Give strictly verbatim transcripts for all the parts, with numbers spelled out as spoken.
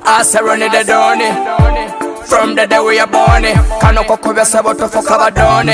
I say run it the donny. From the day we are born, kano kokubya sabo tofoka badone.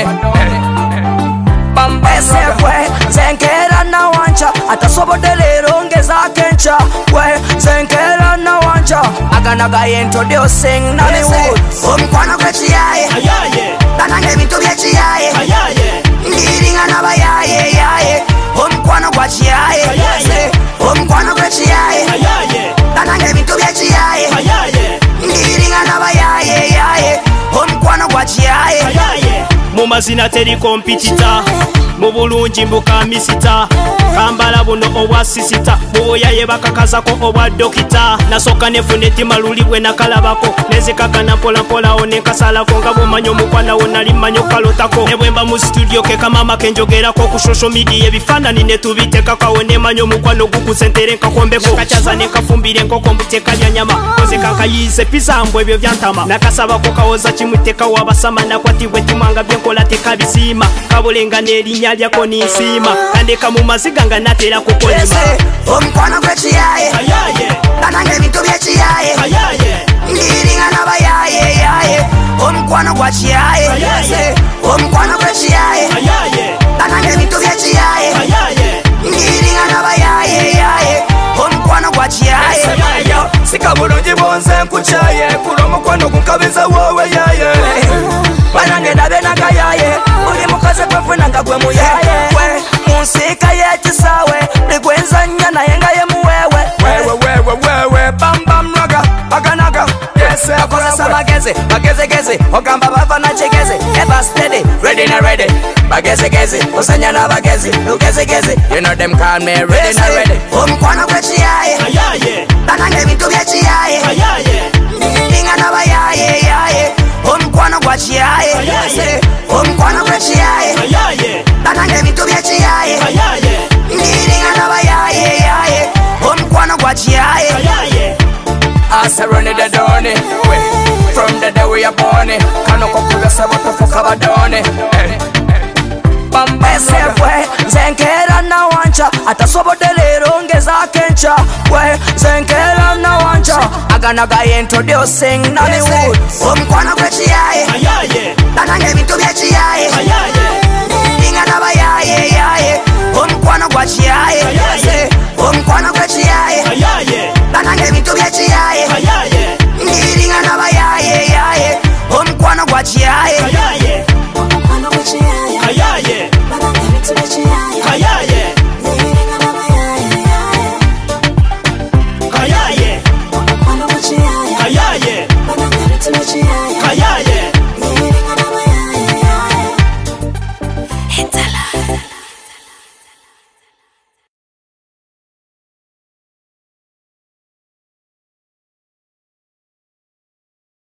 Bambese we zenkera na wancha atasobodele ongeza kencha we zenkera na wancha agana ga introducing nani wood omkwana kwechi yaye ayaye banange bintu byechi yaye ayaye ndiringa na bayaye yaye omkwana kwachi yaye ayaye omkwana kwechi yaye ayaye banange bintu byechi yaye ayaye ndiringa na bayaye yaye omkwana kwachi yaye ayaye mu mazina teri kompitita mu bulungi mbuka misita kambala buno obwa sisita buyaye bakakazako obwa dokita nasoka nefune timaluli bwe nakalabako nezikakana pola pola one kasalako nga bumanyo mukwana wonali manyo kalotako nebwemba mu studio ke kama makenjogerako ku social media ebifanani netubiteka kawone manyo mukwano gukusentere nkakombeko kachaza nekafumbire nkoko mbuteka byanyama koze kakayize pizambwe ebyo byantama nakasabako kawoza kimuteka wabasama nakwatibwe timanga byenkola tekabisima kabulenga neri lyako nisima kandeka mu maziga nga natera kukolima omukwana kwechi yaye ayaye banange bintu byechi yaye ayaye ndiringa na bayaye yaye omukwana kwachi yaye ayaye omukwana kwechi yaye ayaye banange bintu byechi yaye ayaye ndiringa na bayaye yaye omukwana kwachi yaye sikabulungi bonze nkuchaye kulo mukwano kunkabiza wowe yaye banange nabe nagayaye uli mukaze kwefuna nga gwe muyaye we munsika yekisawe ligwenza nya naye nga ye muwewe wewe wewe wewe bam bam raga aganaga yes akozesa bageze bagezegeze ogamba bava na chegeze ever steady ready na ready bagezegeze osanya na bagezi lugezegeze you know them call me ready na ready omukwana kwechi yaye ayaye banange bintu byechi yaye ayaye ndinga na bayaye yaye omukwana kwachi yaye ayaye omukwana kwechi yaye ayaye banange bintu byechi yaye ayaye ndiringa na bayaye yaye omukwana kwachi yaye ayaye I say run it the donny. From the day we are born, kano kokubya sabo tofoka badone. Bambese we zenkera na wancha atasobodele ongeza kencha we zenkera na wancha agana ga introducing nani wood omkwana kwechi yaye ayaye banange bintu byechi yaye ayaye ndinga na bayaye yaye omkwana kwachi yaye ayaye omkwana kwechi yaye ayaye banange bintu byechi yaye ayaye ndiringa na bayaye yaye omkwana kwachi yaye ayaye omkwana kwechi yaye ayaye banange bintu byechi yaye ayaye ndiringa na bayaye yaye ayaye omkwana kwechi yaye ayaye banange bintu byechi yaye ayaye